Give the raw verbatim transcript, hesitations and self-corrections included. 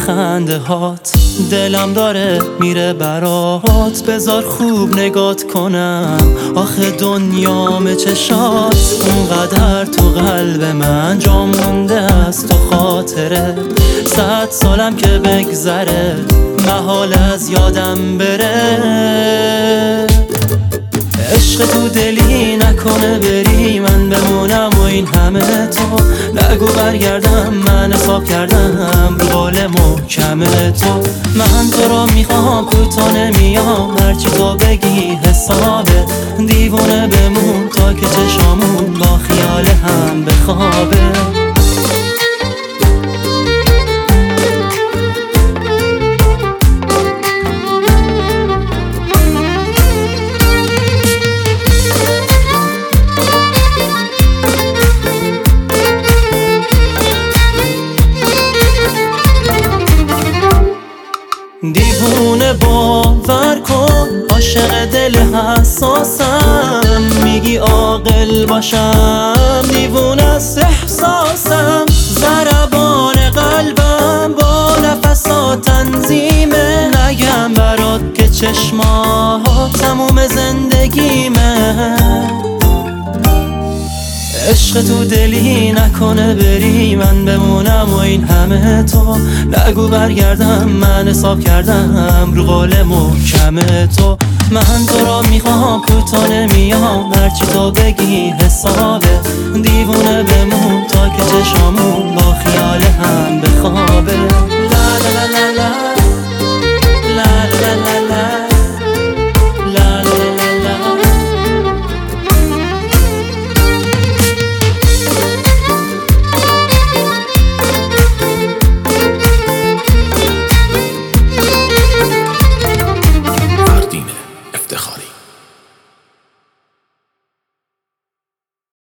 خنده هات، دلم داره میره برات، بذار خوب نگات کنم. آخه دنیام چشات اونقدر تو قلب من جا مونده است تو خاطره. صد سالم که بگذره محال از یادم بره. عشق تو دلی نکنه بری من بمونم و این همه تو نگو برگردم. من حساب کردم رو قول محکم تو. من تو رو میخوام کوتا نمیام هرچی تو بگی حسابه. دیوونه بمون تا که چشامون با خیال هم بخوابه. دیوونه باور کن عاشق دل حساسم. میگی عاقل باشم دیوونه است احساسم. ضربان قلبم با نفسات تنظیمه. نگم برات که چشمات تموم زندگیمه. عشق تو دلی نکنه بری من بمونم و این همه تو نگو برگردم. من حساب کردم رو قول محکم تو. من تو را میخوام کوتا نمیام هرچی تو بگی حسابه. دیوونه بمون تا که چشامون با خیال هم بخوابه.